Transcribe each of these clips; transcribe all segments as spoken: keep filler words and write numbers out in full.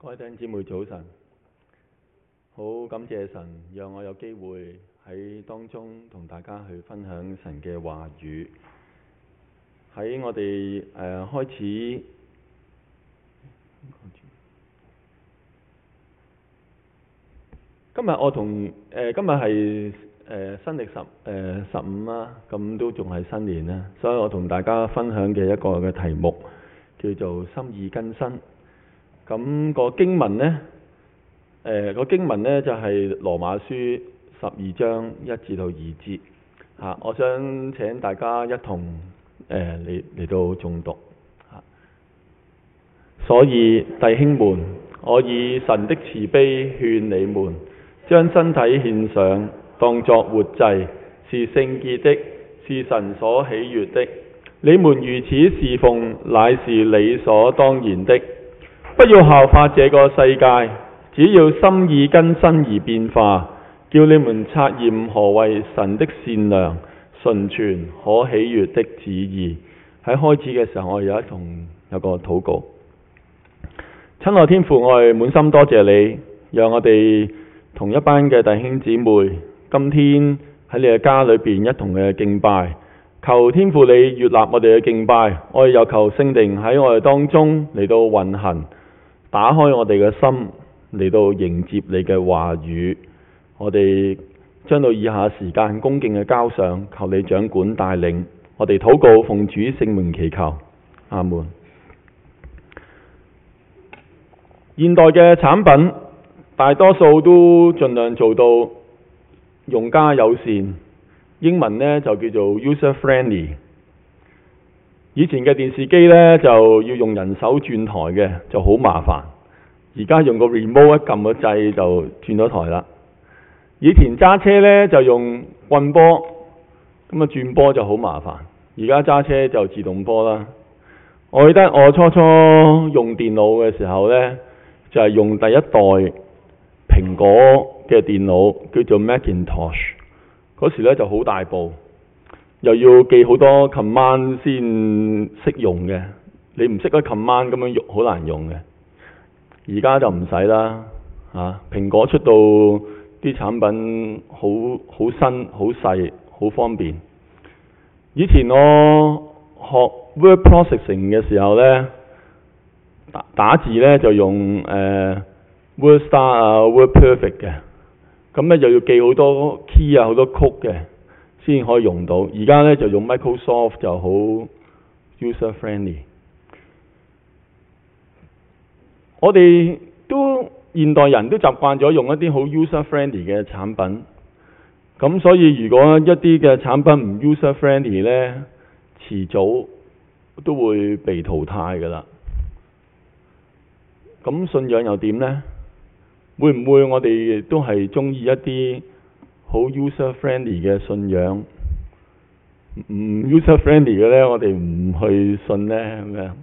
各位弟兄姊妹早晨，好感謝神，讓我有機會喺當中同大家去分享神嘅話語。喺我哋誒、呃、開始，今日我同誒、呃、今日係誒新曆十誒十五啦，咁都仲係新年啦，所以我同大家分享嘅一個嘅題目叫做心意更新。咁、那個經文呢，誒、呃那個經文呢就係、是、羅馬書十二章一至到二節嚇、啊。我想請大家一同誒嚟嚟到誦讀嚇、啊。所以弟兄們，我以神的慈悲勸你們，將身體獻上，當作活祭，是聖潔的，是神所喜悅的。你們如此侍奉，乃是理所當然的。不要效法這個世界，只要心意更新而變化，叫你們察驗何為神的善良、純全、可喜悅的旨意。喺開始嘅時候，我有一同有個禱告。親愛天父，我係滿心多謝你，讓我哋同一班嘅弟兄姊妹，今天喺你嘅家裏邊一同嘅敬拜。求天父你悅納我哋嘅敬拜，我哋又求聖靈喺我哋當中嚟到運行。打開我哋嘅心嚟到迎接你嘅話語，我哋將到以下時間恭敬嘅交上，求你掌管帶領。我哋禱告奉主聖名祈求，阿門。現代嘅產品大多數都盡量做到用家友善，英文呢就叫做 user friendly。以前嘅電視機呢，就要用人手轉台嘅，就好麻煩。而家用個 remote 一撳個掣就轉咗台啦。以前揸車呢，就用棍波，咁啊轉波就好麻煩。而家揸車就自動波啦。我記得我初初用電腦嘅時候呢，就係用第一代蘋果嘅電腦，叫做 Macintosh。嗰時呢就好大部。又要記好多 command 先識用嘅，你唔識得 command 咁樣用好難用嘅。而家就唔使啦，啊，蘋果出到啲產品好好新、好細、好方便。以前我學 word processing 嘅時候呢，打打字呢就用誒、呃、WordStar 啊、WordPerfect 嘅，咁呢又要記好多 key 啊、好多曲嘅。先可以用到，而家咧就用 Microsoft 就好 user friendly。我哋都現代人都習慣咗用一啲好 user friendly 嘅產品，咁所以如果一啲嘅產品唔 user friendly 咧，遲早都會被淘汰㗎啦。咁信仰又點呢？會唔會我哋都係中意一啲好 user friendly 嘅信仰，唔 user friendly 嘅呢，我哋唔去信呢？咁樣。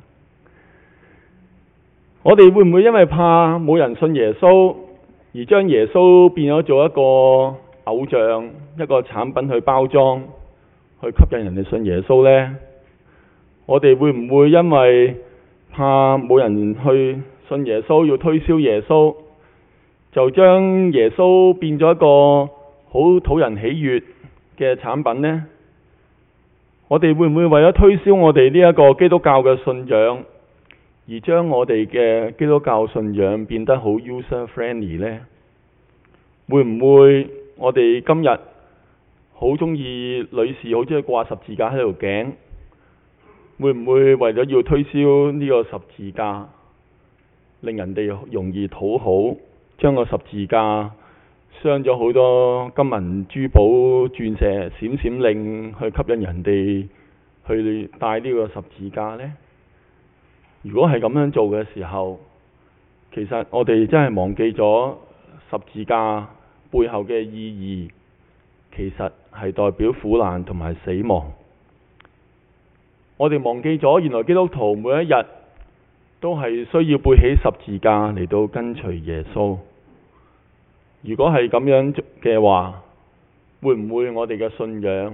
我哋會唔會因為怕冇人信耶穌，而將耶穌變咗做一個偶像、一個產品去包裝，去吸引人哋信耶穌呢？我哋會唔會因為怕冇人去信耶穌，要推銷耶穌，就將耶穌變咗一個好討人喜悅嘅產品呢？我哋會唔會為咗推銷我哋呢一個基督教嘅信仰，而將我哋嘅基督教信仰變得好 user friendly 呢？會唔會我哋今日好中意女士好中意掛十字架喺條頸？會唔會為咗要推銷呢個十字架，令人哋容易討好，將個十字架鑲咗好多金銀珠寶、鑽石、閃閃令，去吸引人哋去戴呢個十字架呢？如果係咁樣做嘅時候，其實我哋真係忘記咗十字架背後嘅意義，其實係代表苦難同埋死亡。我哋忘記咗原來基督徒每一日都係需要背起十字架嚟到跟隨耶穌。如果係咁樣嘅話，會唔會我哋嘅信仰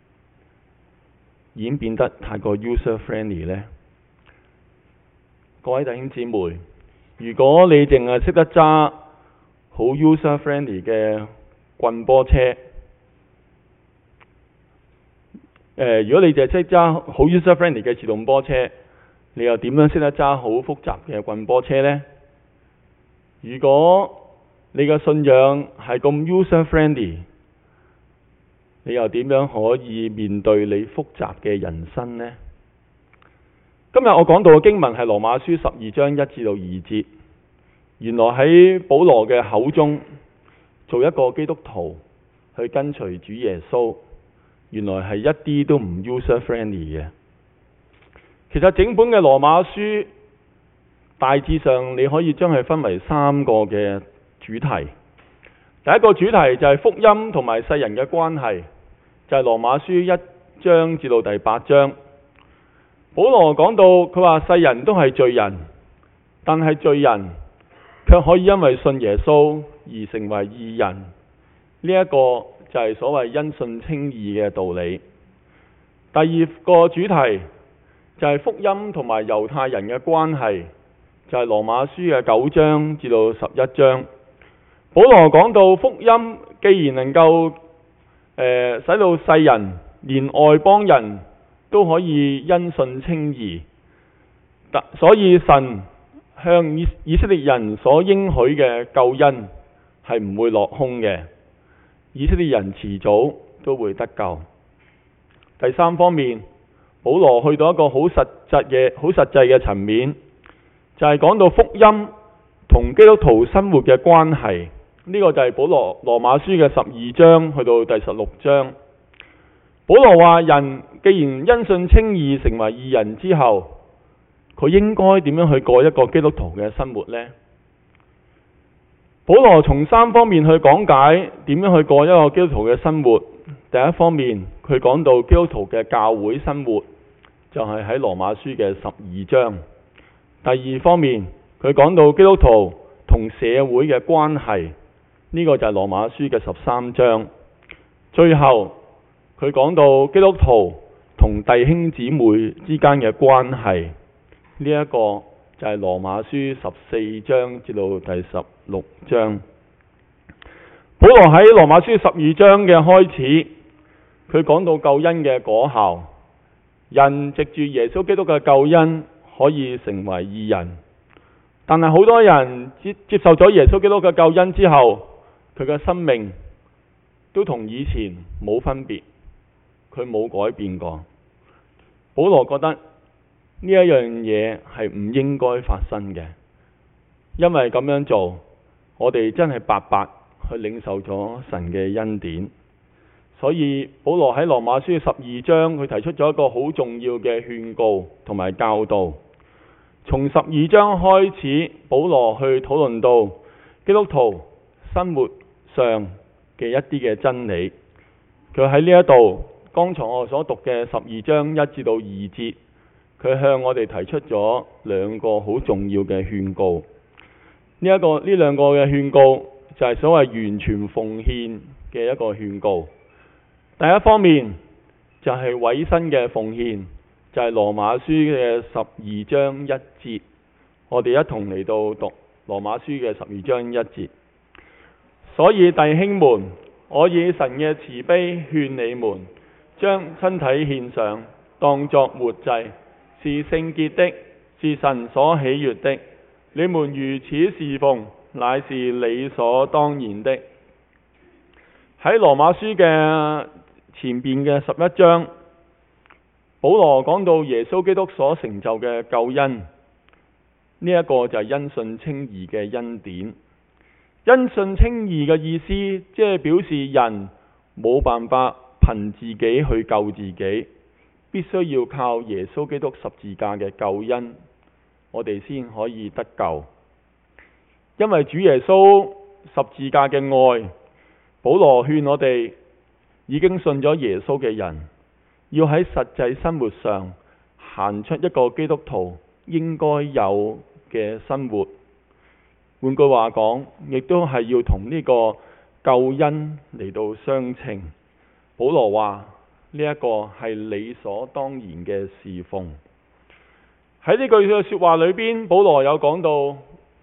已經變得太過 user friendly 呢？各位弟兄姊妹， 如果你淨係識得揸好 user friendly 嘅棍波車，呃、如果你淨係識揸好 user friendly 嘅自動波車，你又點樣識得揸好複雜嘅棍波車呢？如果你嘅信仰係咁 user friendly，你又點樣可以面對你複雜嘅人生呢？今日我講到嘅經文係羅馬書十二章一至到二節。原來喺保羅嘅口中，做一個基督徒去跟隨主耶穌，原來係一啲都唔 user friendly 嘅。其實整本嘅羅馬書大致上你可以將佢分為三個嘅主題。第一個主題就係福音同埋世人嘅關係，就係羅馬書一章至到第八章。保羅講到佢話世人都係罪人，但係罪人卻可以因為信耶穌而成為義人。呢、這、一個就係所謂因信稱義嘅道理。第二個主題就係福音同埋猶太人嘅關係，就係、是、羅馬書嘅九章至到十一章。保羅講到福音既然能夠、呃、使到世人連外邦人都可以因信稱義，所以神向以以色列人所應許嘅救恩係唔會落空嘅，以色列人遲早都會得救。第三方面，保羅去到一個好實際嘅好實際嘅層面，就係、是、講到福音同基督徒生活嘅關係。呢、這個就係保羅羅馬書嘅十二章去到第十六章。保羅話：人既然因信稱義成為義人之後，佢應該點樣去過一個基督徒嘅生活呢？保羅從三方面去講解點樣去過一個基督徒嘅生活。第一方面，佢講到基督徒嘅教會生活，就係喺羅馬書嘅十二章。第二方面，佢講到基督徒同社會嘅關係，呢個就係羅馬書嘅十三章。最後，佢講到基督徒同弟兄姊妹之間嘅關係，呢一個就係羅馬書十四章至到第十六章。保羅喺羅馬書十二章嘅開始，佢講到救恩嘅果效，人藉住耶穌基督嘅救恩可以成為義人。但係好多人接接受咗耶穌基督嘅救恩之後，佢嘅生命都同以前冇分別，佢冇改變過。保羅覺得呢一樣嘢係唔應該發生嘅，因為咁樣做，我哋真係白白去領受咗神嘅恩典。所以保羅喺羅馬書十二章，佢提出咗一個好重要嘅勸告同埋教導。從十二章開始，保羅去討論到基督徒生活上嘅一啲嘅真理。佢喺呢一度，剛才我所讀嘅十二章一至到二節，佢向我哋提出咗兩個好重要嘅勸告。呢一個呢兩個嘅勸告就係所謂完全奉獻嘅一個勸告。第一方面就係委身嘅奉獻，就係羅馬書嘅十二章一節。我哋一同嚟到讀羅馬書嘅十二章一節。所以弟兄們，我以神嘅慈悲勸你們，將身體獻上，當作活祭，是聖潔的，是神所喜悅的。你們如此侍奉，乃是理所當然的。喺羅馬書嘅前邊嘅十一章，保羅講到耶穌基督所成就嘅救恩，呢、這、一個就係因信稱義嘅恩典。因信稱義嘅意思，即係表示人冇辦法憑自己去救自己，必須要靠耶穌基督十字架嘅救恩，我哋先可以得救。因為主耶穌十字架嘅愛，保羅勸我哋已經信咗耶穌嘅人，要喺實際生活上行出一個基督徒應該有嘅生活。換句話講，亦都係要同呢個救恩嚟到相稱。保羅話呢一個係理所當然嘅侍奉。喺呢句嘅說話裏邊，保羅有講到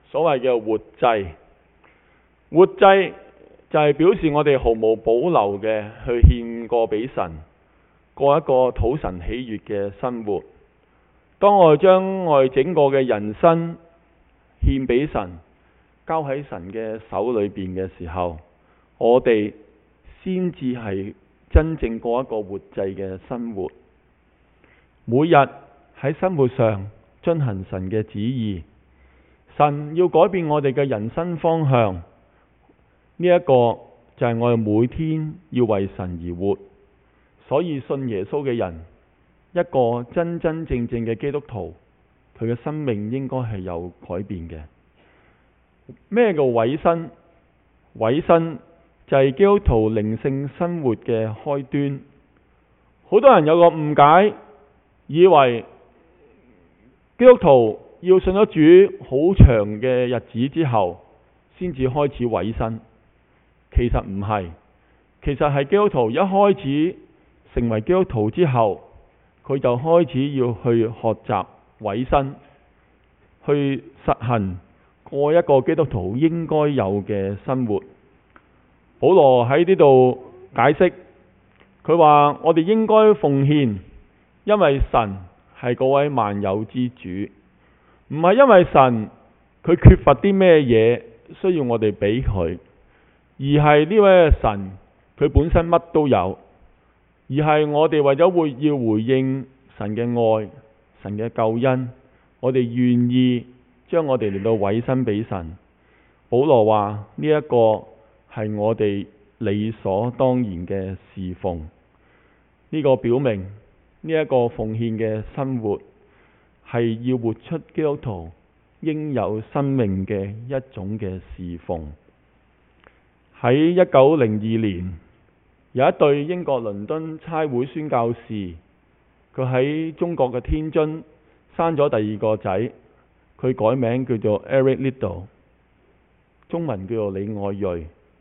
所謂嘅活祭。活祭就係表示我哋毫無保留嘅去獻過俾神，過一個討神喜悅嘅生活。當我哋將我哋整個嘅人生獻俾神，交喺神嘅手裏邊嘅時候，我哋先至係真正過一個活祭嘅生活。每日喺生活上遵行神嘅旨意，神要改變我哋嘅人生方向，呢一個就係我哋每天要為神而活。所以信耶穌嘅人，一個真真正正嘅基督徒，佢嘅生命應該係有改變嘅。咩叫委身？委身就係基督徒靈性生活嘅開端。好多人有個誤解，以為基督徒要信咗主好長嘅日子之後，先至開始委身。其實唔係，其實係基督徒一開始成為基督徒之後，佢就開始要去學習委身，去實行過一個基督徒應該有嘅生活。保羅喺呢度解釋，佢話我哋應該奉獻，因為神係嗰位萬有之主，唔係因為神佢缺乏啲咩嘢需要我哋俾佢，而係呢位神佢本身乜都有，而係我哋為咗會要回應神嘅愛、神嘅救恩，我哋願意將我哋嚟到委身俾神。保羅話呢一個係我哋理所當然嘅侍奉，呢個表明呢一個奉獻嘅生活係要活出基督徒應有生命嘅一種嘅侍奉。喺一九零二年，有一對英國倫敦差會宣教士，佢喺中國嘅天津生咗第二個仔，佢改名叫做 Eric Liddell， 中文叫做李愛銳。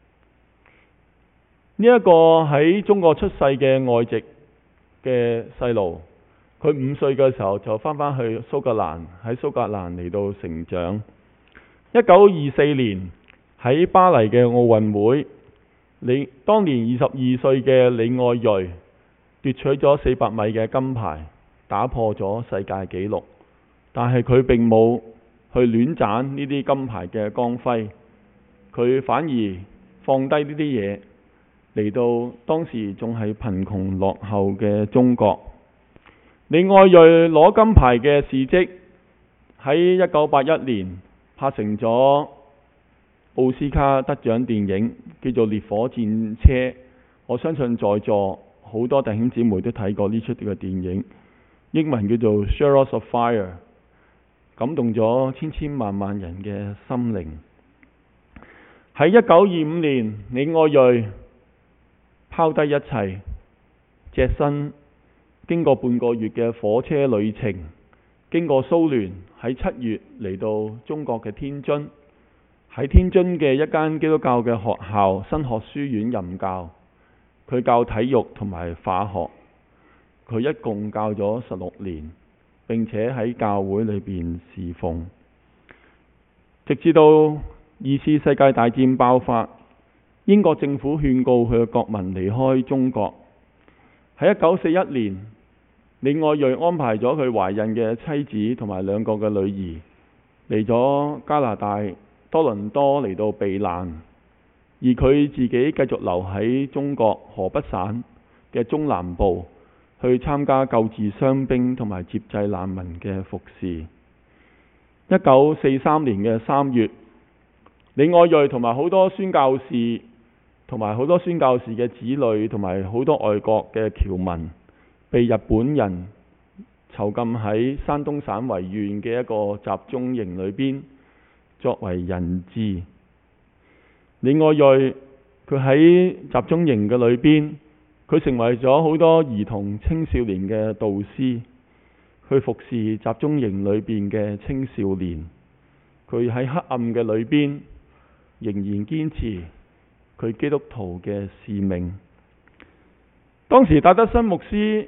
呢一個喺中國出世嘅外籍嘅細路，佢五歲嘅時候就翻返去蘇格蘭，喺蘇格蘭嚟到成長。一九二四年喺巴黎嘅奧運會，李當年二十二歲嘅李愛銳奪取咗四百米嘅金牌，打破咗世界紀錄。但係佢並冇去亂賺呢啲金牌嘅光輝，佢反而放低呢啲嘢，嚟到當時仲係貧窮落後嘅中國。李愛銳攞金牌嘅事蹟喺一九八一年拍成咗奧斯卡得獎電影，叫做《烈火戰車》。我相信在座好多弟兄姊妹都睇過呢出嘅電影，英文叫做《Chariots of Fire》，感動咗千千萬萬人嘅心靈。喺一九二五年，李愛銳拋低一切，隻身經過半個月嘅火車旅程，經過蘇聯，喺七月嚟到中國嘅天津，喺天津嘅一間基督教嘅學校新學書院任教。佢教體育同埋化學，佢一共教咗十六年，並且喺教會裏邊侍奉，直至到二次世界大戰爆發，英國政府勸告佢嘅國民離開中國。喺一九四一年，李愛銳安排咗佢懷孕嘅妻子同埋兩個嘅女兒嚟咗加拿大多倫多嚟到避難，而佢自己繼續留喺中國河北省嘅中南部去參加救治傷兵同埋接濟難民嘅服侍。一九四三年嘅三月，李愛銳同埋好多宣教士同埋好多宣教士嘅子女同埋好多外國嘅僑民被日本人囚禁喺山東省維縣嘅一個集中營裏邊作為人質。李愛銳佢喺集中營嘅裏邊，佢成為咗好多兒童青少年嘅導師，去服侍集中營裏邊嘅青少年。佢喺黑暗嘅裏邊仍然堅持佢基督徒嘅使命。當時戴德生牧師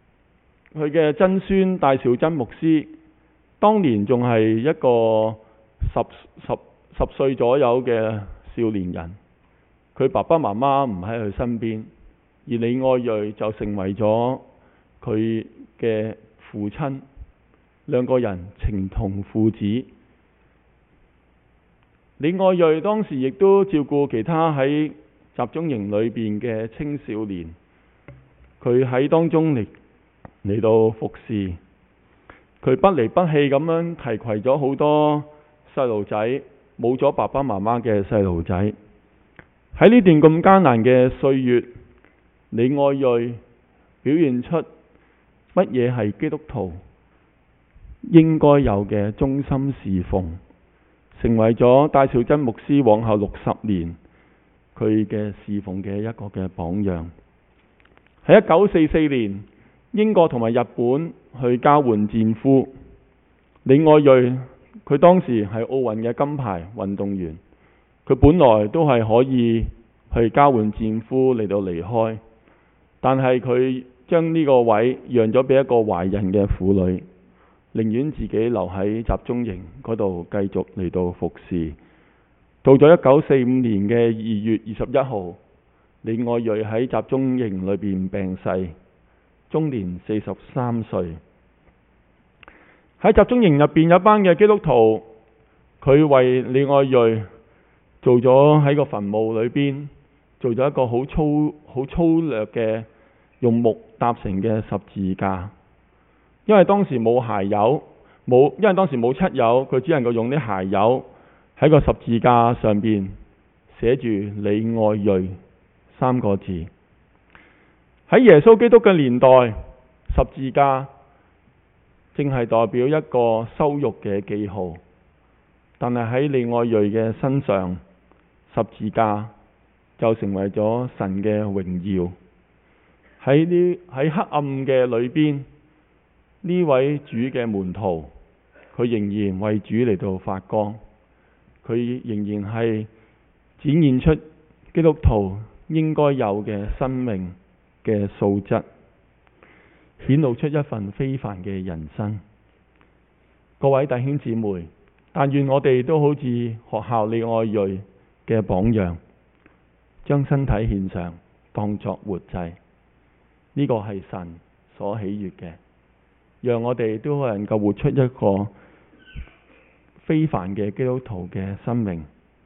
佢嘅曾孫戴兆珍牧師，當年仲係一個十十十歲左右嘅少年人，佢爸爸媽媽唔喺佢身邊，而李愛銳就成為咗佢嘅父親，兩個人情同父子。李愛銳當時亦都照顧其他喺集中營裏邊嘅青少年，佢喺當中嚟嚟到服侍，佢不離不棄咁樣提攜咗好多細路仔，冇咗爸爸媽媽嘅細路仔。喺呢段咁艱難嘅歲月，李愛銳表現出乜嘢係基督徒應該有嘅忠心侍奉，成為咗戴兆珍牧師往後六十年佢嘅侍奉嘅一個嘅榜樣。喺一九四四年，英國同埋日本去交換戰俘，李愛銳佢當時係奧運嘅金牌運動員，佢本來都係可以去交換戰俘嚟到離開，但係佢將呢個位讓咗俾一個懷孕嘅婦女，寧願自己留喺集中營嗰度繼續嚟到服侍。到咗一九四五年嘅二月二十一號，李愛銳喺集中營裏邊病逝，終年四十三歲。喺集中營入邊有一班嘅基督徒，佢為李愛銳做咗喺個墳墓裏邊做咗一個好粗好粗略嘅用木搭成嘅十字架。因為當時冇鞋油，冇因為當時冇漆油，佢只能夠用啲鞋油喺個十字架上邊寫住李愛銳三個字。喺耶穌基督嘅年代，十字架正係代表一個羞辱嘅記號，但係喺李愛銳嘅身上，十字架就成為咗神嘅榮耀。喺呢喺黑暗嘅裏邊，呢位主嘅門徒，佢仍然為主嚟到發光，佢仍然係展現出基督徒應該有嘅生命嘅素質，顯露出一份非凡嘅人生。各位弟兄姊妹，但願我哋都好似學校李愛銳嘅榜樣，將身體獻上當作活祭，呢個係神所喜悅嘅，讓我哋都能夠活出一個非凡嘅基督徒嘅生命。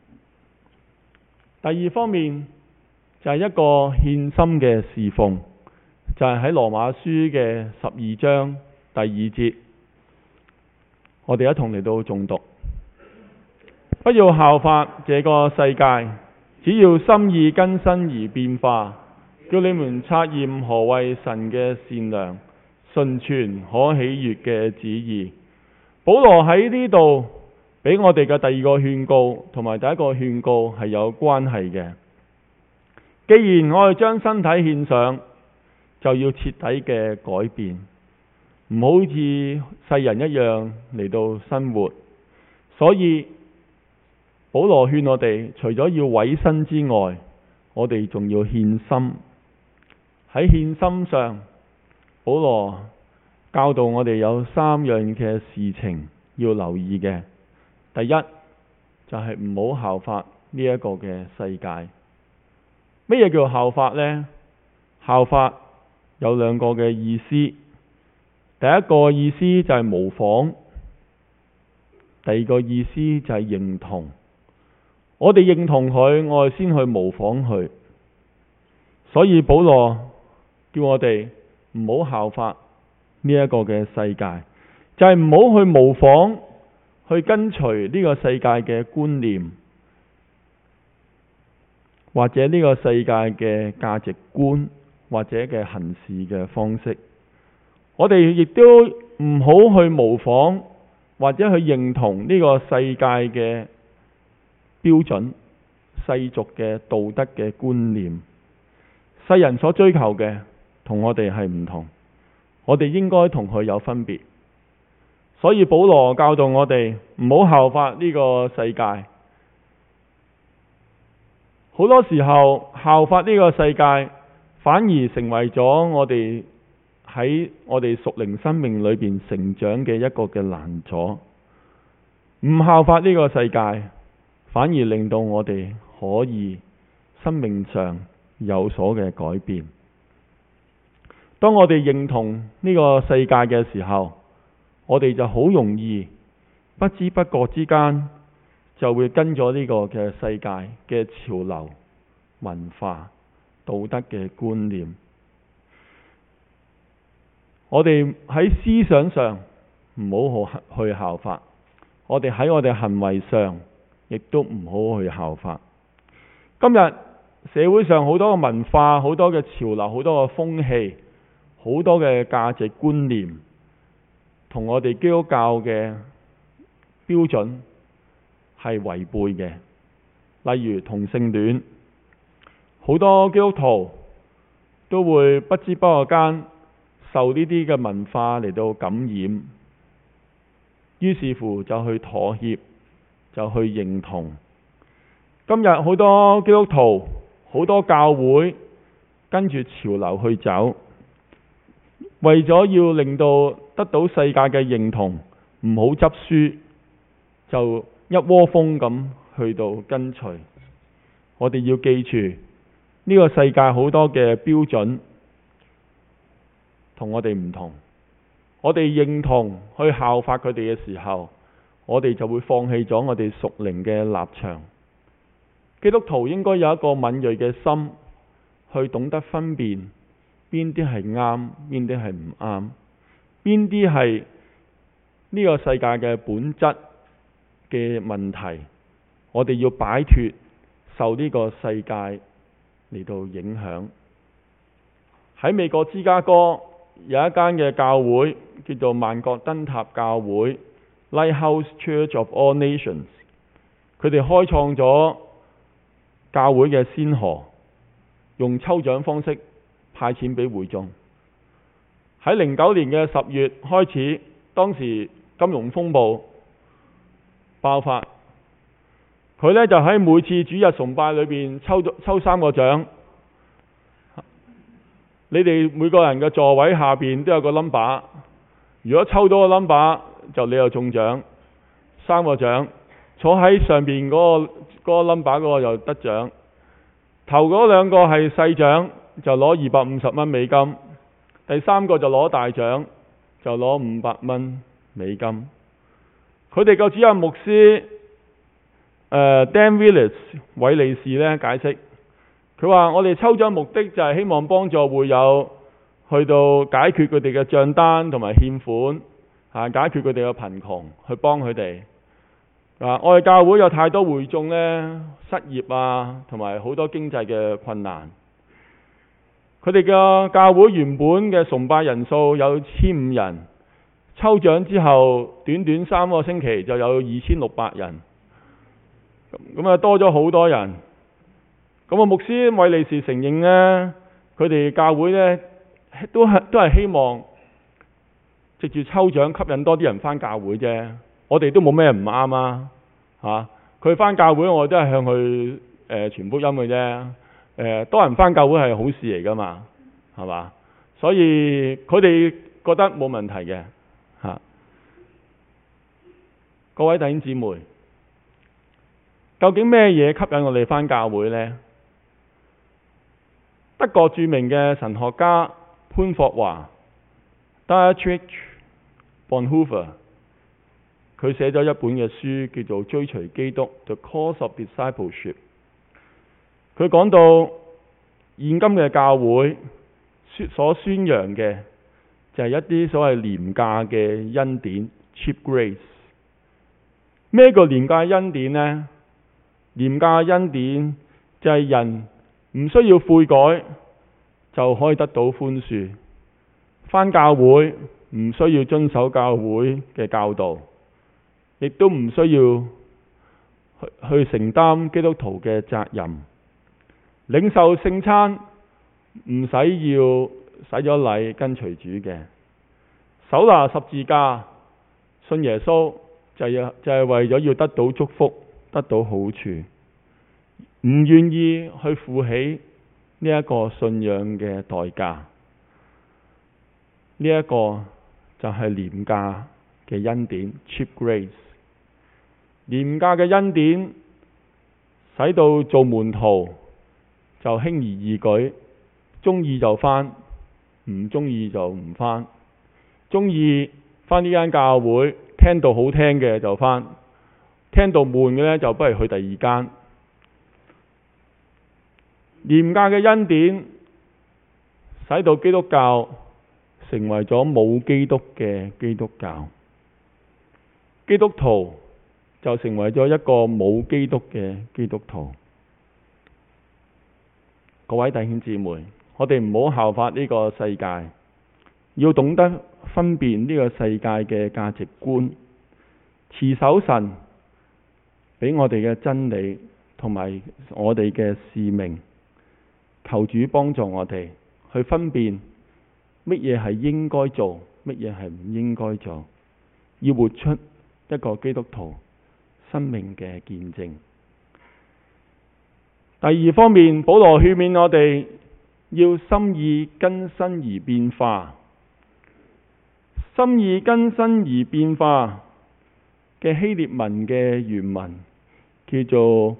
第二方面就係一個獻心嘅侍奉，就係喺羅馬書嘅十二章第二節，我哋一同嚟到誦讀。不要效法這個世界，只要心意更新而變化，叫你們察驗何為神嘅善良、純全、可喜悅嘅旨意。保羅喺呢度俾我哋嘅第二個勸告同埋第一個勸告係有關係嘅。既然我哋將身體獻上，就要徹底嘅改變，唔好似世人一樣嚟到生活。所以保羅勸我哋，除咗要委身之外，我哋仲要獻心。喺獻心上，保羅教導我哋有三樣嘅事情要留意嘅。第一就係唔好效法呢一個嘅世界。乜嘢叫效法呢？效法有兩個嘅意思。第一個意思就係模仿，第二個意思就係認同。我哋認同佢，我哋先去模仿佢。所以保羅叫我哋唔好效法呢一個嘅世界，就係唔好去模仿，去跟隨呢個世界嘅觀念，或者呢個世界嘅價值觀，或者嘅行事嘅方式。我哋亦都唔好去模仿，或者去認同呢個世界嘅標準、世俗嘅道德嘅觀念。世人所追求嘅同我哋係唔同，我哋應該同佢有分別。所以保羅教導我哋唔好效法呢個世界。好多時候效法呢個世界，反而成為咗我哋喺我哋屬靈生命裏邊成長嘅一個嘅攔阻。 唔效法呢個世界，反而令到我哋可以生命上有所嘅改變。當我哋認同呢個世界嘅時候，我哋就好容易不知不覺之間就會跟咗呢個嘅世界嘅潮流、文化、道德嘅觀念。我哋喺思想上唔好去效法，我哋喺我哋行為上亦都唔好去效法。今日社會上好多嘅文化、好多嘅潮流、好多嘅風氣、好多嘅價值觀念，同我哋基督教嘅標準係違背嘅。例如同性戀，好多基督徒都會不知不覺間受呢啲嘅文化嚟到感染，於是乎就去妥協，就去認同。今日好多基督徒、好多教會跟住潮流去走，為咗要令到得到世界嘅認同，唔好執輸，就一窩蜂咁去到跟隨。我哋要記住，呢個世界好多嘅標準同我哋唔同，我哋認同去效法佢哋嘅時候，我哋就會放棄咗我哋屬靈嘅立場。基督徒應該有一個敏銳嘅心，去懂得分辨邊啲係啱，邊啲係唔啱，邊啲係呢個世界嘅本質嘅問題，我哋要擺脫受呢個世界嚟到影響。喺美國芝加哥有一間嘅教會叫做萬國燈塔教會 Lighthouse Church of All Nations， 佢哋開創咗教會嘅先河，用抽獎方式派錢俾會眾。喺零九年嘅十月開始，當時金融風暴爆發，佢呢就喺每次主日崇拜裏邊抽抽三個獎。你哋每個人嘅座位下邊都有個 number， 如果抽到個 number 就你又中獎，三個獎。坐喺上邊嗰個嗰個 number 嗰個又得獎。頭嗰兩個係細獎，就攞二百五十蚊美金。第三個就攞大獎，就攞五百蚊美金。佢哋個主任牧師、呃、Dan Willis 韋利士呢解釋，佢話我哋抽獎目的就係希望幫助會友去到解決佢哋嘅賬單同埋欠款，啊，解決佢哋嘅貧窮，去幫佢哋。啊，我哋教會有太多會眾呢失業啊，同埋好多經濟嘅困難。佢哋嘅教會原本嘅崇拜人數有千五人，抽獎之後短短三個星期就有二千六百人，咁啊多咗好多人。咁啊牧師韋利士承認呢，佢哋教會呢都係都係希望藉住抽獎吸引多啲人返教會啫。我哋都冇咩唔啱啊，嚇！佢返教會我都係向佢誒傳福音嘅啫。誒多人返教會係好事嚟㗎嘛，係嘛？所以佢哋覺得冇問題嘅嚇。各位弟兄姊妹，究竟咩嘢吸引我哋返教會呢？德國著名嘅神學家潘霍華 Dietrich Bonhoeffer， 佢寫咗一本嘅書叫做《追隨基督 The Course of Discipleship》。佢講到現今嘅教會所宣揚嘅就係一啲所謂廉價嘅恩典 cheap grace。咩叫廉價恩典呢？廉價恩典就係人唔需要悔改就可以得到寬恕，返教會唔需要遵守教會嘅教導，亦都唔需要去，去承擔基督徒嘅責任。領受聖餐唔使要洗咗禮跟隨主嘅，手拿十字架信耶穌就係就係為咗要得到祝福，得到好處，唔願意去負起呢一個信仰嘅代價。呢一個就係廉價嘅恩典 cheap grace。 廉價嘅恩典使到做門徒就輕而易舉，中意就返，唔中意就唔返。中意返呢間教會，聽到好聽嘅就返，聽到悶嘅呢，就不如去第二間。廉價嘅恩典使到基督教成為咗冇基督嘅基督教，基督徒就成為咗一個冇基督嘅基督徒。各位弟兄姊妹，我哋唔好效法呢個世界，要懂得分辨呢個世界嘅價值觀，持守神俾我哋嘅真理同埋我哋嘅使命。求主幫助我哋去分辨乜嘢係應該做，乜嘢係唔應該做，要活出一個基督徒生命嘅見證。第二方面，保羅勸勉我哋要心意更新而變化。心意更新而變化嘅希臘文嘅原文叫做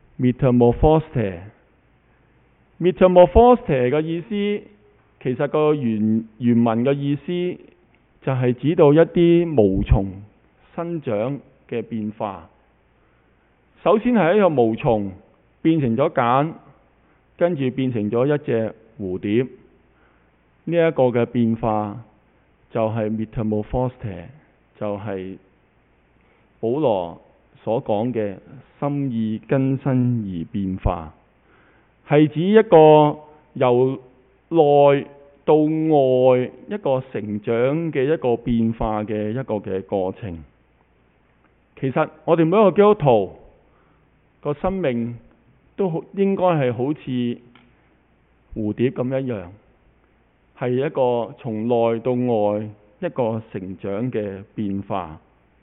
metamorphose。metamorphose 嘅意思，其實個原原文嘅意思就係指到一啲毛蟲生長嘅變化。首先係一個毛蟲變成咗繭，跟住變成咗一隻蝴蝶。呢、這、一個嘅變化就係 metamorphose， 就係保羅所講嘅心意更新而變化，係指一個由內到外一個成長嘅一個變化嘅一個嘅過程。其實我哋每一個基督徒個生命都應該係好似蝴蝶咁一樣，係一個從內到外一個成長嘅變化。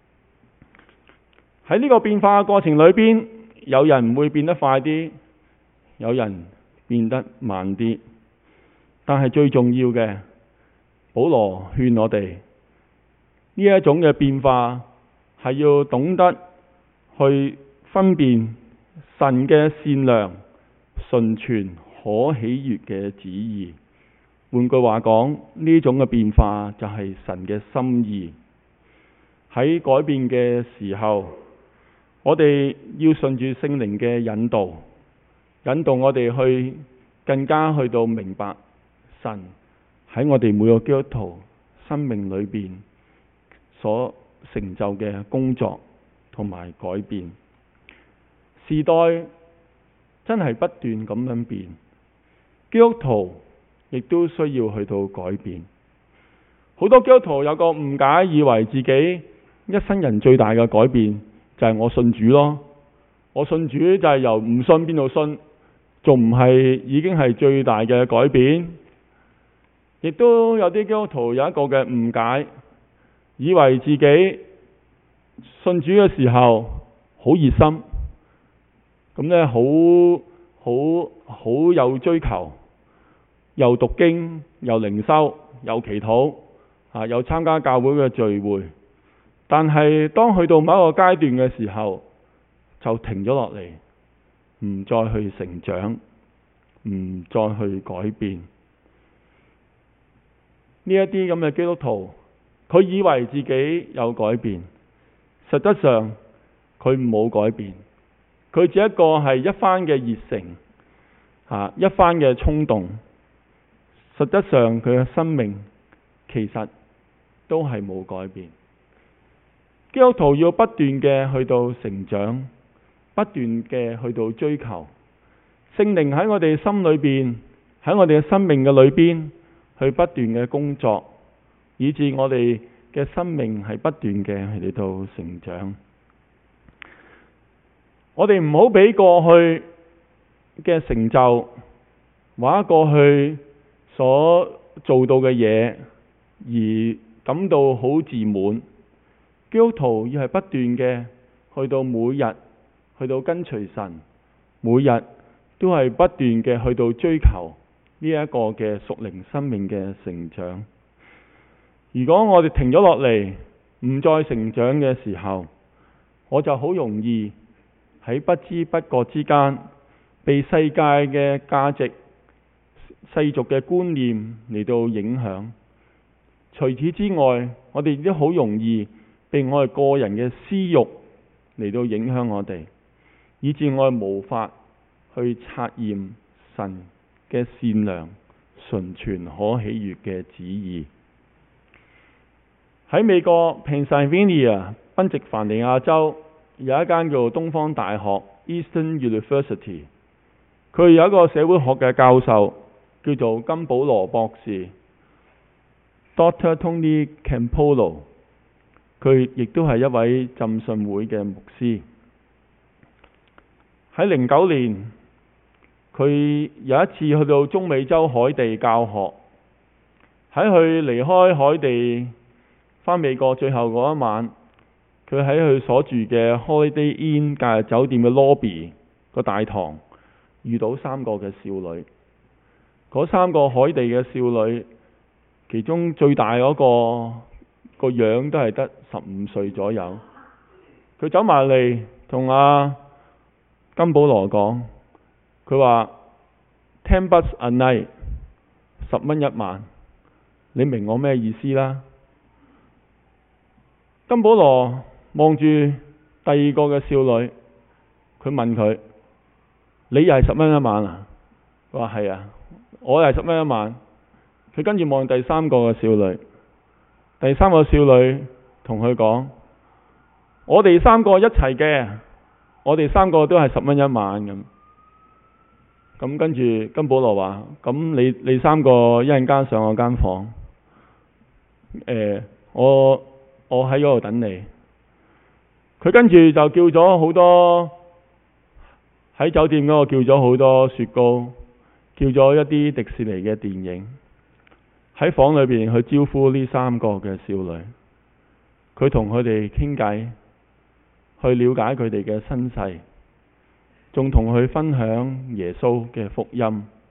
喺呢個變化嘅過程裏邊，有人會變得快啲，有人變得慢啲。但係最重要嘅，保羅勸我哋呢一種嘅變化係要懂得去分辨神嘅善良、純全、可喜悅嘅旨意。換句話講，呢種嘅變化就係神嘅心意。喺改變嘅時候，我哋要順住聖靈嘅引導，引導我哋去更加去到明白神喺我哋每個基督徒生命裏邊所成就嘅工作同埋改變。時代真係不斷咁樣變，基督徒亦都需要去到改變。好多基督徒有個誤解，以為自己一生人最大嘅改變就係我信主咯。我信主就係由唔信變到信，仲唔係已經係最大嘅改變？亦都有啲基督徒有一個嘅誤解，以為自己信主嘅時候好熱心，咁呢好好好有追求，又讀經，又靈修，又祈禱，啊，又參加教會嘅聚會。但係當去到某一個階段嘅時候，就停咗落嚟，唔再去成長，唔再去改變。呢一啲咁嘅基督徒，佢以為自己有改變，實質上佢冇改變，佢只一個係一番嘅熱誠，啊，一番嘅衝動，實質上佢嘅生命其實都係冇改變。基督徒要不斷嘅去到成長，不斷嘅去到追求聖靈喺我哋心裏邊，喺我哋嘅生命嘅裏邊去不斷嘅工作，以致我哋嘅生命係不斷嘅嚟到成長。我哋唔好俾過去嘅成就或者過去所做到嘅嘢而感到好自滿。基督徒要係不斷嘅去到每日去到跟隨神，每日都係不斷嘅去到追求呢一個嘅屬靈生命嘅成長。如果我哋停咗落嚟，唔再成長嘅時候， 我就好容易喺不知不覺之間被世界嘅價值、世俗嘅觀念嚟到影響。除此之外，我哋亦都好容易被我哋個人嘅私欲嚟到影響我哋，以致我哋無法去察驗神嘅善良、純全、可喜悅嘅旨意。喺美國 Pennsylvania 賓夕凡尼亞州有一間叫做東方大學 Eastern University， 佢有一個社會學嘅教授叫做金保羅博士 Doctor Tony Campolo， 佢亦都係一位浸信會嘅牧師。喺零九年，佢有一次去到中美洲海地教學，喺佢離開海地返美國最後嗰一晚，佢喺佢所住嘅 Holiday Inn 假日酒店嘅 lobby 個大堂遇到三個嘅少女。嗰三個海地嘅少女，其中最大嗰個個樣都係得十五歲左右。佢走埋嚟同阿金保羅講，佢話ten bucks a night， 十蚊一晚，你明我咩意思啦？金保羅望住第二個嘅少女，佢問佢：你又係十蚊一晚啊？佢話係啊，我又係十蚊一晚。佢跟住望第三個嘅少女，第三個少女同佢講：我哋三個一齊嘅，我哋三個都係十蚊一晚咁。咁跟住金保羅話：咁你你三個一陣間上我間房，誒、呃、我。我喺嗰度等你。佢跟住就叫咗好多，喺酒店嗰度叫咗好多雪糕，叫咗一啲迪士尼嘅電影，喺房裏邊去招呼呢三個嘅少女。佢同佢哋傾偈，去了解佢哋嘅身世，仲同佢分享耶穌嘅福音。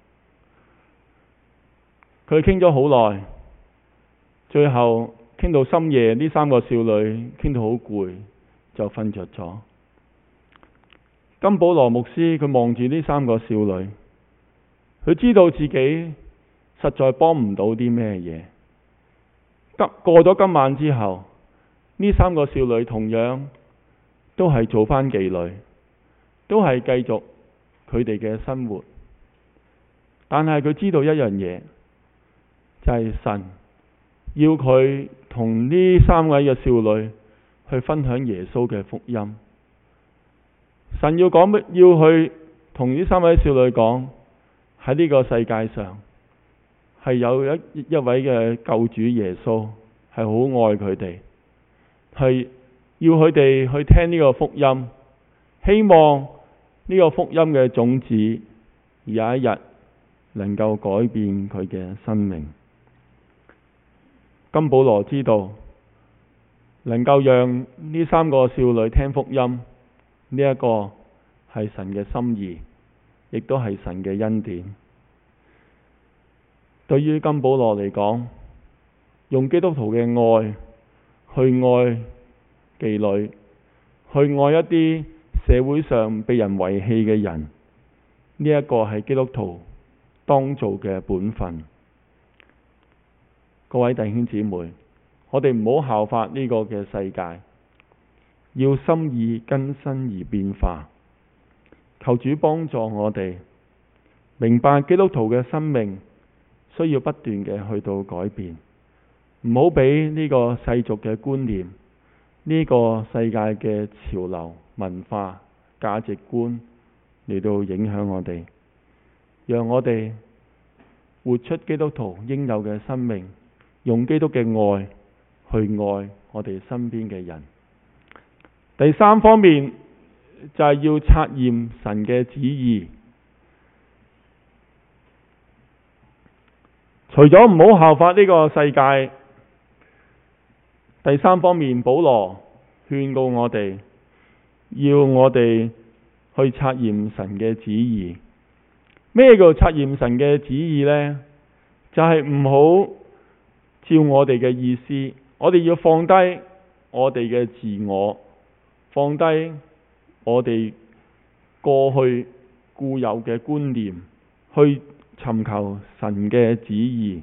佢傾咗好耐，最後傾到深夜，呢三個少女傾到好攰，就瞓着咗。金保羅牧師佢望住呢三個少女，佢知道自己實在幫唔到啲咩嘢。過咗今晚之後，呢三個少女同樣都係做返妓女，都係繼續佢哋嘅生活。但係佢知道一樣嘢，就係神要佢同呢三位嘅少女去分享耶穌嘅福音。神要講乜？要去同呢三位少女講，喺呢個世界上係有一一位嘅救主耶穌，係好愛佢哋，係要佢哋去聽呢個福音，希望呢個福音嘅種子有一日能夠改變佢嘅生命。金保羅知道，能夠讓呢三個少女聽福音，呢一個係神嘅心意，亦都係神嘅恩典。對於金保羅嚟講，用基督徒嘅愛去愛妓女，去愛一啲社會上被人遺棄嘅人，呢一個係基督徒當做嘅本分。各位弟兄姊妹，我哋唔好效法呢個嘅世界，要心意更新而變化。求主幫助我哋明白基督徒嘅生命需要不斷嘅去到改變，唔好俾呢個世俗嘅觀念、呢個世界嘅潮流、文化、價值觀嚟到影響我哋，讓我哋活出基督徒應有嘅生命，用基督嘅愛去愛我哋身邊嘅人。第三方面就係要察驗神嘅旨意。除咗唔好效法呢個世界，第三方面保羅勸告我哋，要我哋去察驗神嘅旨意。咩叫察驗神嘅旨意呢？就係唔好照我哋嘅意思，我哋要放低我哋嘅自我， 放低我哋過去固有嘅觀念，去尋求神嘅旨意。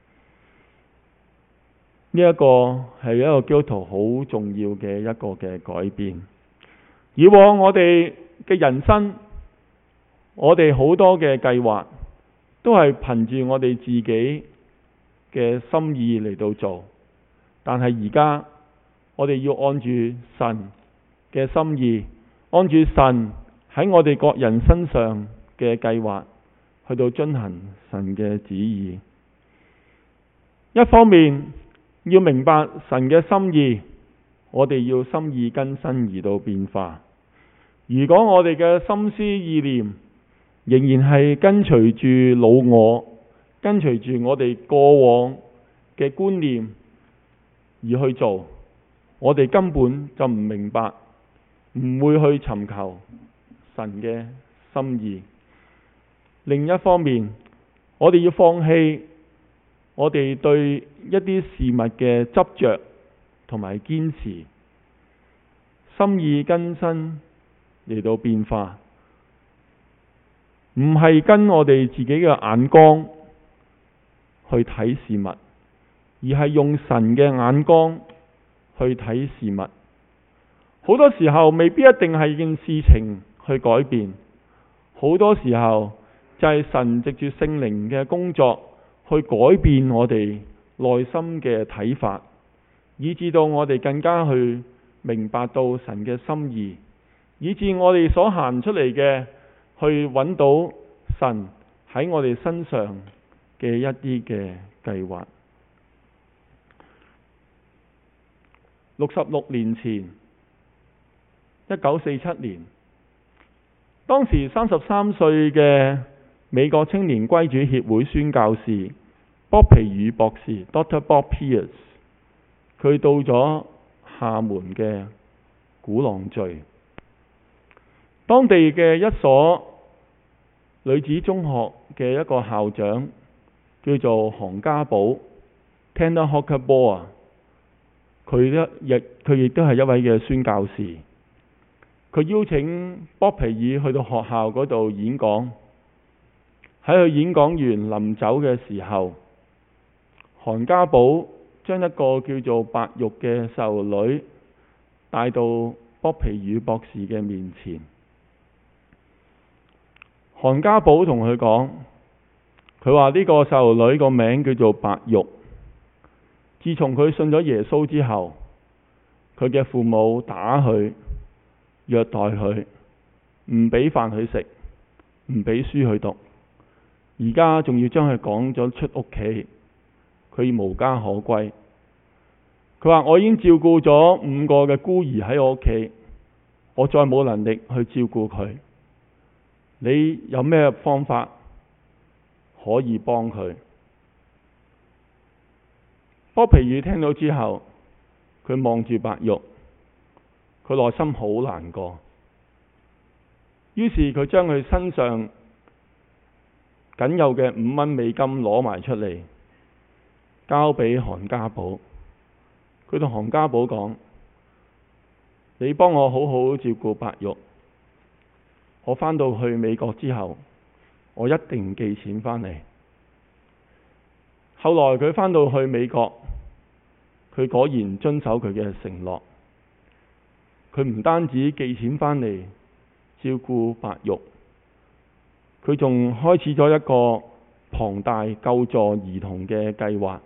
呢一個係一個基督徒好重要嘅一個嘅改變。以往我哋嘅人生，我哋好多嘅計劃都係憑住我哋自己嘅心意嚟到做，但係而家我哋要按住神嘅心意，按住神喺我哋各人身上嘅計劃去到遵行神嘅旨意。一方面要明白神嘅心意，我哋要心意更新而到變化。如果我哋嘅心思意念仍然係跟隨住老我，跟隨住我哋過往嘅觀念而去做，我哋根本就唔明白，唔會去尋求神嘅心意。另一方面，我哋要放棄我哋對一啲事物嘅執着同埋堅持，心意更新嚟到變化，唔係跟我哋自己嘅眼光去睇事物，而係用神嘅眼光去睇事物。好多時候未必一定係件事情去改變，好多時候就係神藉住聖靈嘅工作去改變我哋內心嘅睇法，以致到我哋更加去明白到神嘅心意，以致我哋所行出嚟嘅去揾到神喺我哋身上嘅一啲嘅計劃。六十六年前，一九四七年，當時三十三歲嘅美國青年歸主協會宣教士波皮爾博士 Doctor Bob Pierce， 佢到咗廈門嘅鼓浪嶼，當地嘅一所女子中學嘅一個校長叫做韓家寶 Tanner Hawker Boer， 佢咧亦佢亦都係一位嘅宣教士。佢邀請波皮爾去到學校嗰度演講。喺佢演講完臨走嘅時候，韓家寶將一個叫做白玉嘅細路女帶到波皮爾博士嘅面前。韓家寶同佢講，佢話呢個細路女個名叫做白玉。自從佢信咗耶穌之後，佢嘅父母打佢，虐待佢，唔俾飯佢食，唔俾書佢讀，而家仲要將佢趕咗出屋企，佢無家可歸。佢話我已經照顧咗五個嘅孤兒喺我屋企，我再冇能力去照顧佢。你有咩方法可以幫佢？波皮爾聽到之後，佢望住白玉，佢內心好難過。於是佢將佢身上僅有嘅五蚊美金攞埋出嚟，交俾韓家寶。佢同韓家寶講：你幫我好好照顧白玉，我返到去美國之後，我一定寄錢返嚟。後來佢返到去美國，佢果然遵守佢嘅承諾。佢唔單止寄錢返嚟照顧白玉，佢仲開始咗一個龐大救助兒童嘅計劃。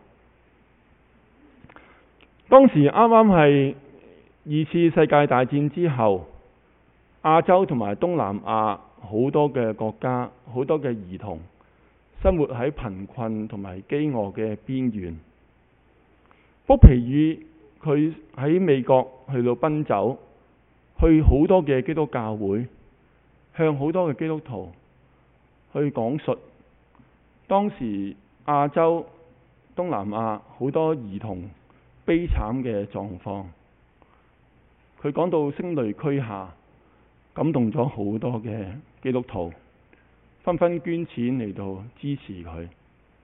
當時啱啱係二次世界大戰之後，亞洲同埋東南亞好多嘅國家，好多嘅兒童生活喺貧困同埋飢餓嘅邊緣。波皮爾佢喺美國去到奔走，去好多嘅基督教會，向好多嘅基督徒去講述當時亞洲、東南亞好多兒童悲慘嘅狀況。佢講到聲淚俱下，感動咗好多嘅基督徒，紛紛捐錢嚟到支持佢。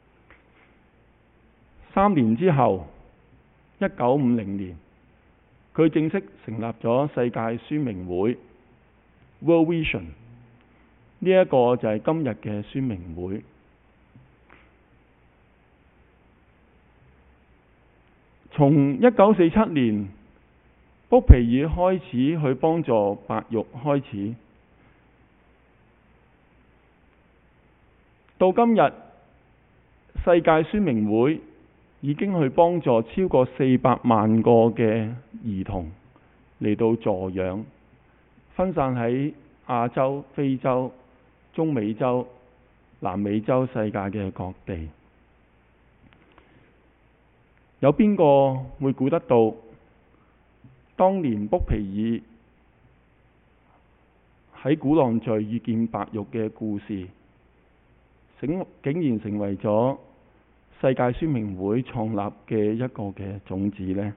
三年之後，一九五零年， 佢正式成立咗世界宣明會 World Vision， 呢一個就係今日嘅宣明會。從一九四七年卜皮爾開始去幫助白育開始，到今日世界宣明會已經去幫助超過四百萬個嘅兒童嚟到助養，分散喺亞洲、非洲、中美洲、南美洲世界嘅各地。有邊個會估得到當年卜皮爾喺鼓浪嶼遇見白育嘅故事，竟竟然成為咗世界宣明會創立嘅一個嘅種子呢？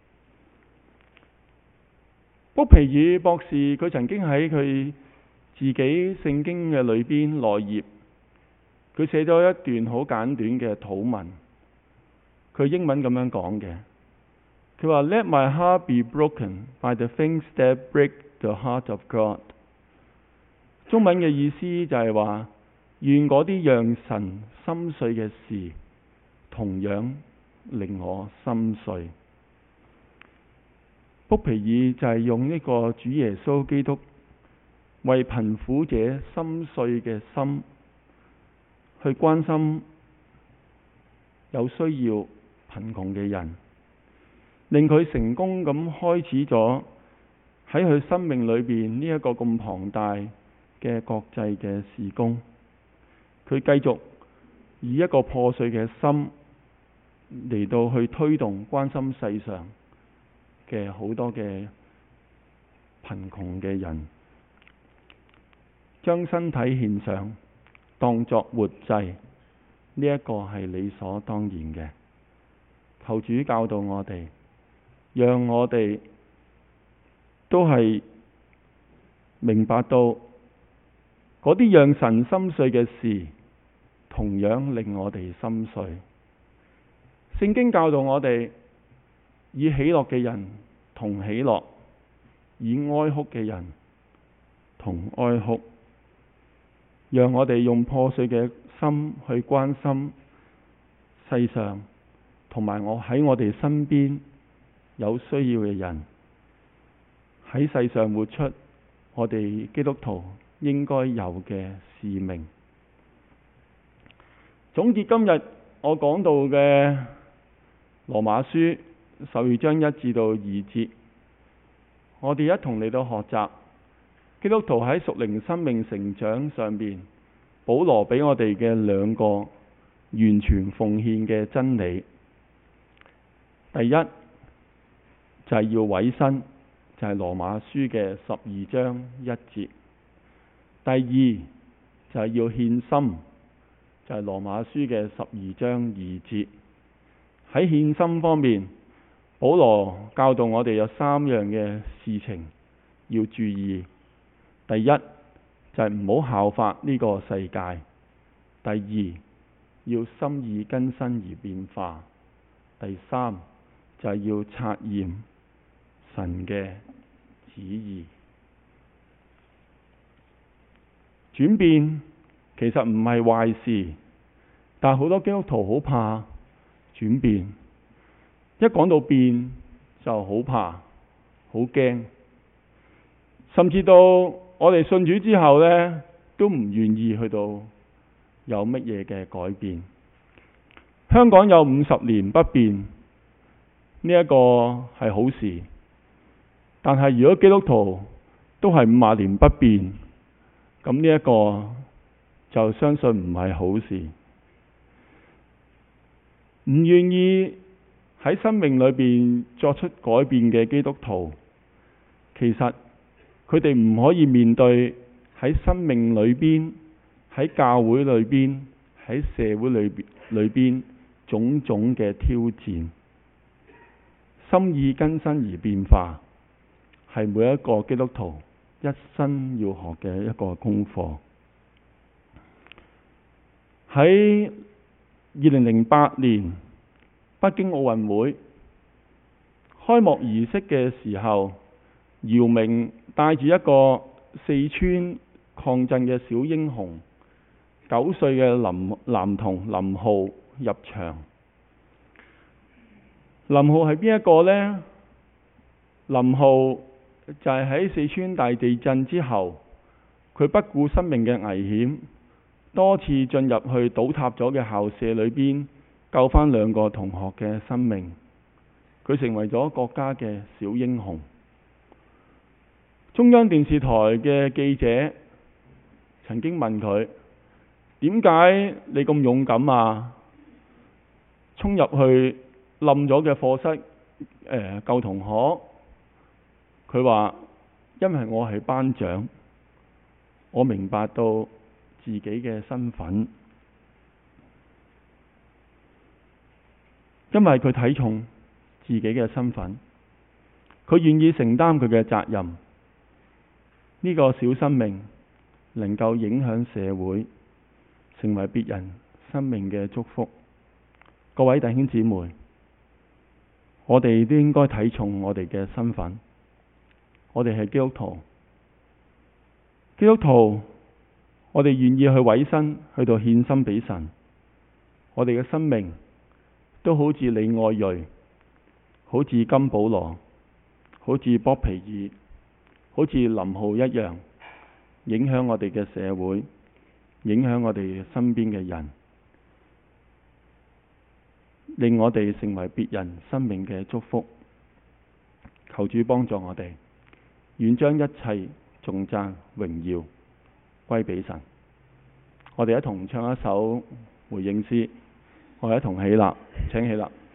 卜皮爾博士佢曾經喺佢自己聖經嘅裏邊內頁，佢寫咗一段好簡短嘅禱文。佢英文咁樣講嘅，佢話 Let my heart be broken by the things that break the heart of God。中文嘅意思就係話，願嗰啲讓神心碎嘅事，同樣令我心碎。卜皮爾就係用呢個主耶穌基督為貧苦者心碎嘅心，去關心有需要貧窮嘅人，令佢成功咁開始咗喺佢生命裏邊呢一個咁龐大嘅國際嘅事工。佢繼續以一個破碎嘅心嚟到去推動關心世上嘅好多嘅貧窮嘅人，將身體獻上當作活祭，呢一個係理所當然嘅。求主教導我哋，讓我哋都係明白到嗰啲讓神心碎嘅事，同樣令我哋心碎。聖經教導我哋，以喜樂嘅人同喜樂，以哀哭嘅人同哀哭。讓我哋用破碎嘅心去關心世上同埋我喺我哋身邊有需要嘅人，喺世上活出我哋基督徒應該有嘅使命。總結今日我講到嘅羅馬書十二章一至到二節，我哋一同嚟到學習基督徒喺屬靈生命成長上邊，保羅俾我哋嘅兩個完全奉獻嘅真理。第一就係要委身，就係羅馬書嘅十二章一節。第二就係要獻心，就係羅馬書嘅十二章二節。喺獻心方面，保羅教導我哋有三樣嘅事情要注意。第一就係唔好效法呢個世界。第二要心意更新而變化。第三就係要察驗神嘅旨意。轉變其實唔係壞事，但係好多基督徒好怕轉變，一講到變就好怕、好驚，甚至到我哋信主之後呢，都唔願意去到有乜嘢嘅改變。香港有五十年不變，呢一個係好事，但係如果基督徒都係五十年不變，咁呢一個就相信唔係好事。唔願意喺生命裏邊作出改變嘅基督徒，其實佢哋唔可以面對喺生命裏邊、喺教會裏邊、喺社會裏邊裏邊種種嘅挑戰。心意更新而變化，係每一個基督徒一生要學嘅一個功課。喺二零零八年北京奧運會， 開幕儀式嘅時候，姚明帶住一個四川抗陣嘅小英雄，九歲嘅林男童林浩入場。林浩係邊一個呢？林浩就係喺四川大地震之後，佢不顧生命嘅危險，多次進入去倒塌咗嘅校舍裏邊，救翻兩個同學嘅生命。佢成為咗國家嘅小英雄。中央電視台嘅記者曾經問佢：點解你咁勇敢啊？衝入去冧咗嘅課室，呃、救同學。佢話：因為我係班長，我明白到自己嘅身份，因為佢睇重自己嘅身份，佢願意承擔佢嘅責任。呢個小生命能夠影響社會，成為別人生命嘅祝福。各位弟兄姊妹，我哋都應該睇重我哋嘅身份。我哋係基督徒，基督徒，我哋願意去委身，去到獻身俾神。我哋嘅生命都好似李愛銳，好似金保羅，好似波皮爾，好似林浩一樣，影響我哋嘅社會，影響我哋身邊嘅人，令我哋成為別人生命嘅祝福。求主幫助我哋，願將一切頌讚榮耀歸俾神。我哋一同唱一首回應詩，我哋一同起立，請起立。